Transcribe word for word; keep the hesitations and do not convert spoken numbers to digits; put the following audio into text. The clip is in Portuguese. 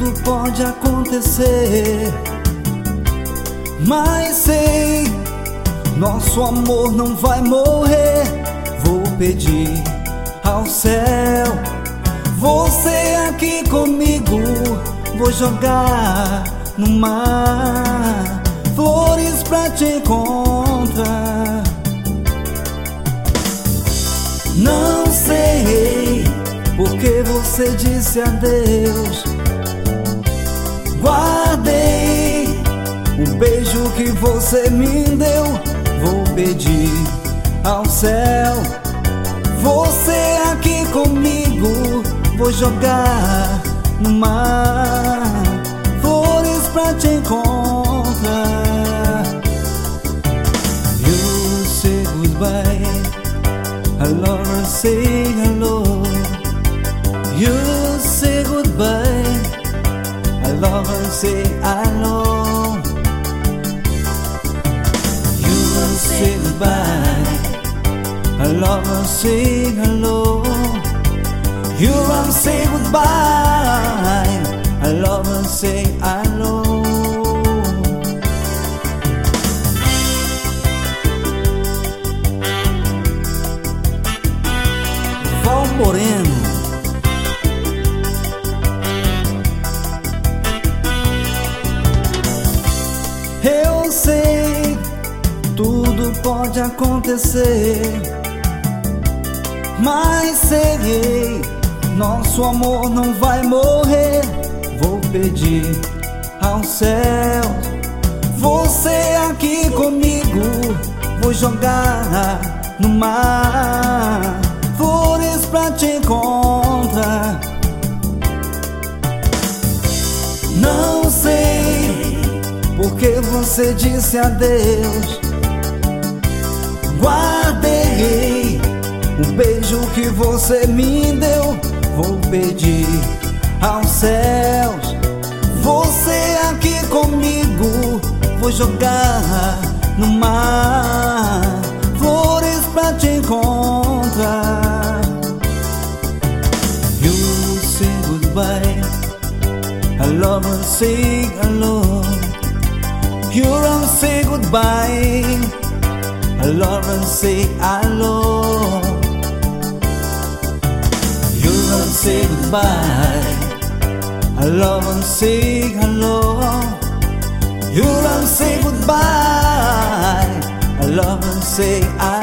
tudo pode acontecer, mas sei, nosso amor não vai morrer. Vou pedir ao céu, você aqui comigo. Vou jogar no mar flores pra te encontrar. Não sei porque você disse adeus. Guardei o beijo que você me deu. Vou pedir ao céu, você aqui comigo. Vou jogar no mar flores pra te encontrar. You say goodbye, I love her, say hello. You say goodbye, I love her, say hello. You say goodbye, I love her, say hello. You run, say goodbye, I love her, say hello. Val Moreno. Eu sei, tudo pode acontecer, mas sei, nosso amor não vai morrer. Vou pedir ao céu, você aqui comigo. Vou jogar no mar flores pra te encontrar. Não sei porque você disse adeus. Guardei o beijo que você me deu. Vou pedir aos céus, você aqui comigo. Vou jogar no mar flores pra te encontrar. You say goodbye, I love her, say hello. You run, say goodbye, I love her, say hello. You run, say goodbye, I love and say hello. You run, say goodbye, I love and say I